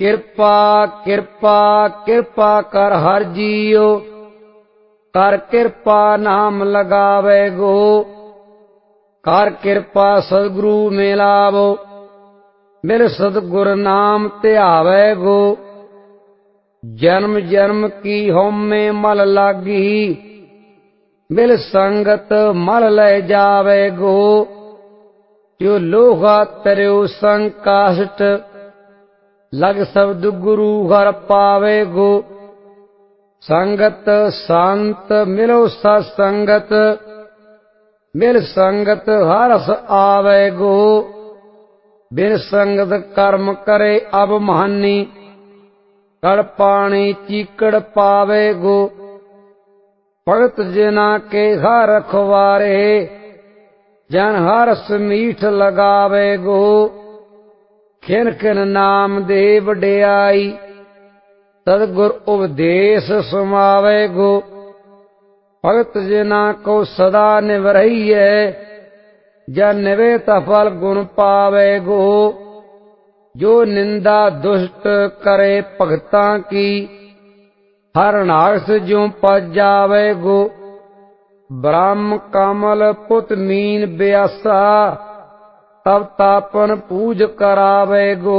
ਕਿਰਪਾ ਕਿਰਪਾ ਕਿਰਪਾ ਕਰ ਹਰ ਜੀਉ, ਕਰ ਕਿਰਪਾ ਨਾਮ ਲਗਾਵੇ ਗੋ। ਕਰ ਕਿਰਪਾ ਸਤਿਗੁਰੂ ਮਿਲਾਵੋ, ਮਿਲ ਸਤਿਗੁਰ ਨਾਮ ਧਿਆਵੇ ਗੋ। ਜਨਮ ਜਨਮ ਕੀ ਹਉਮੈ ਮਲ ਲਾਗੀ, ਮਿਲ ਸੰਗਤ ਮਲ ਲੈ ਜਾਵੇ ਗੋ। ਜੋ ਲੋਹਾ ਤਰਿਉ ਸੰਕਾਸ਼ਟ, ਲਗ ਸ਼ਬਦ ਗੁਰੂ ਘਰ ਪਾਵੇ ਗੋ। ਸੰਗਤ ਸੰਤ ਮਿਲੋ ਸਤ ਸੰਗਤ, ਮਿਲ ਸੰਗਤ ਹਰਸ ਆਵੇ ਗੋ। ਬਿਨ ਸੰਗਤ ਕਰਮ ਕਰੇ ਅਭਿਮਾਨੀ, ਕੜ ਪਾਣੀ ਚੀਕੜ ਪਾਵੇ ਗੋ। ਭਗਤ ਜਿਨਾ ਕੇ ਹਰ ਰਖਵਾਰੇ, ਜਨ ਹਰਸ ਮੀਠ ਲਗਾਵੇ ਗੋ। ਖਿਨ ਖਿਨ ਨਾਮ ਦੇ ਵਡਿਆਈ, ਸਤਿਗੁਰ ਉਪਦੇਸ ਸੁਮਾਵੇ ਗੋ। ਭਗਤ ਜਿਨਾ ਕੋ ਸਦਾ ਨਿਵਰਈਐ, ਜਨ ਨਿਵੇ ਤਾ ਫਲ ਗੁਣ ਪਾਵੇ ਗੋ। ਜੋ ਨਿੰਦਾ ਦੁਸ਼ਟ ਕਰੇ ਭਗਤਾਂ ਕੀ, ਹਰਨਾਕਸ ਜਿਉ ਪਜ ਜਾਵੇ ਗੋ। ਬ੍ਰਹਮ ਕਮਲ ਪੁਤ ਮੀਨ ਬਿਆਸਾ, ਤਬ ਤਾਪਨ ਪੂਜ ਕਰਾਵੇ ਗੋ।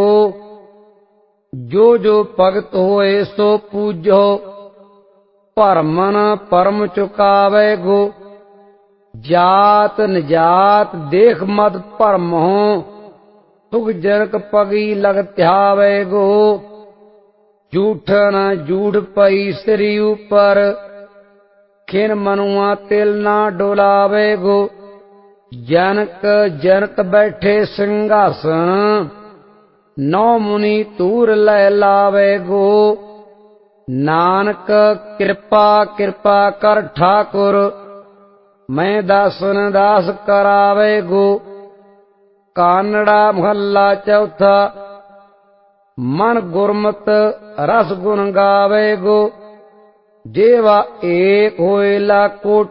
ਜੋ ਜੋ ਭਗਤ ਹੋਏ ਸੋ ਪੂਜੋ, ਭਰਮਨ ਪਰਮ ਚੁਕਾਵੇ ਗੋ। ਜਾਤ ਨਿਜਾਤ ਦੇਖ ਮਤ ਭਰਮਹੁ, ਸੁਖ ਜਨਕ ਪਗੀ ਲਗ ਧਿਆਵੇ ਗੋ। ਝੂਠਨ ਝੂਠ ਪਈ ਸ੍ਰੀ ਉਪਰ, ਖਿਨ ਮਨੁਆ ਤਿਲ ਨਾ ਡੋਲਾਵੇ ਗੋ। ਜਨਕ ਜਨਕ ਬੈਠੇ ਸਿੰਘਾਸਣ, ਨੌ ਮੁਨੀ ਧੂਰ ਲੈ ਲਾਵੇ ਗੋ। ਨਾਨਕ ਕਿਰਪਾ ਕਿਰਪਾ ਕਰ ਠਾਕੁਰ, ਮੈਂ ਦਾਸਨ ਦਾਸ ਕਰਾਵੇ ਗੋ। ਕਾਨੜਾ ਮਹੱਲਾ ਚੌਥਾ। ਮਨ ਗੁਰਮਤ ਰਸ ਗੁਣ ਗਾਵੇ ਗੋ। ਜੇਵਾ ਏਕ ਹੋਏ ਲਾ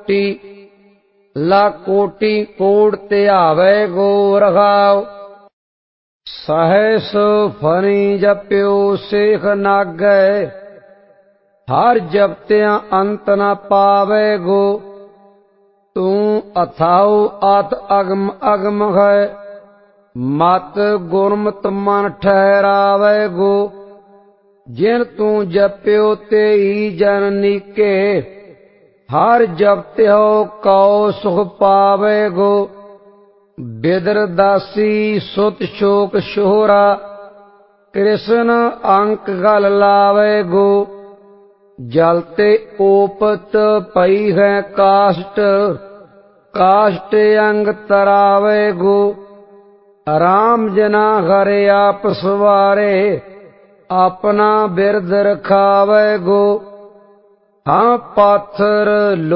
ਕੋਟੀ ਕੋਟ ਧਿਆਵੇ ਗੋ। ਰਹਾਉ ਸਹਸ ਫਨੀ ਜਪਿਓ ਸੇਖ ਨਾਗੈ, ਹਰ ਜਪਤਿਆਂ ਅੰਤ ਨ ਪਾਵੇ ਗੋ। ਤੂੰ ਅਥਾਉ ਅਤ ਅਗਮ ਅਗਮ ਹੈ, ਮਤ ਗੁਰਮਤਿ ਮਨ ਠਹਿਰਾਵੇ ਗੋ। ਜਿਨ ਤੂੰ ਜਪਿਓ ਤੇਈ ਜਨ ਨੀਕੇ, ਹਰ ਜਪਤਿਓ ਕਉ ਸੁਖ ਪਾਵੇ ਗੋ। ਬਿਦਰ ਦਾਸੀ ਸੁਤ ਸ਼ੋਕ ਸ਼ੋਹਰਾ, ਕ੍ਰਿਸ਼ਨ ਅੰਕ ਗਲ ਲਾਵੇ ਗੋ। ਜਲ ਤੇ ਓਪਤ ਪਈ ਹੈ ਕਾਸ਼ਟ, ਕਾਸ਼ਟ ਅੰਗ ਤਰਾਵੇ ਗੋ। ਰਾਮ ਜਨਾ ਹਰਿ ਆਪ ਸਵਾਰੇ, ਆਪਣਾ ਬਿਰਦ ਰਖਾਵੇ ਗੋ। ਹਾਂ ਪਾਥਰ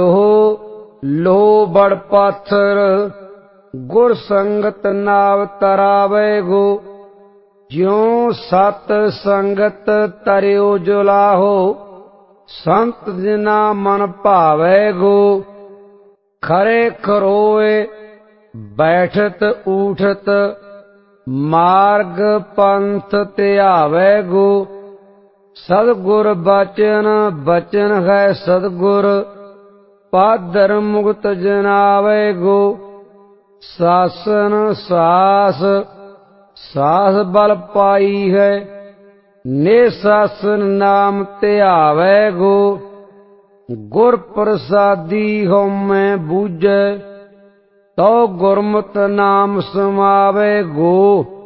ਲੋਹ ਬੜ ਪਾਥਰ, ਗੁਰ ਸੰਗਤ ਨਾਵ ਤਰਾਵੇ ਗੋ। ਜਿਉ ਸਤ ਸੰਗਤ ਤਰਿਓ ਜੁਲਾਹੋ, ਸੰਤ ਜਿਨਾ ਮਨ ਭਾਵੇ ਗੋ। ਖਰੇ ਖਰੋਏ ਬੈਠਤ ਊਠਤ, ਮਾਰਗ ਪੰਥ ਧਿਆਵੇ ਗੋ। ਸਤਿਗੁਰ ਬਚਨ ਬਚਨ ਹੈ ਸਤਿਗੁਰ, ਪਾਦਰ ਮੁਕਤ ਜਨਾਵੇ ਗੋ। ਸਾਸਨ ਸਾਸ ਸਾਸ ਬਲ ਪਾਈ ਹੈ, ਨਿਸਾਸਨ ਨਾਮ ਧਿਆਵੇ ਗੋ। ਗੁਰ ਪ੍ਰਸਾਦੀ ਹਉਮੈ ਬੂਝੈ, ਤਉ ਗੁਰਮਤਿ ਨਾਮ ਸਮਾਵੇ ਗੋ।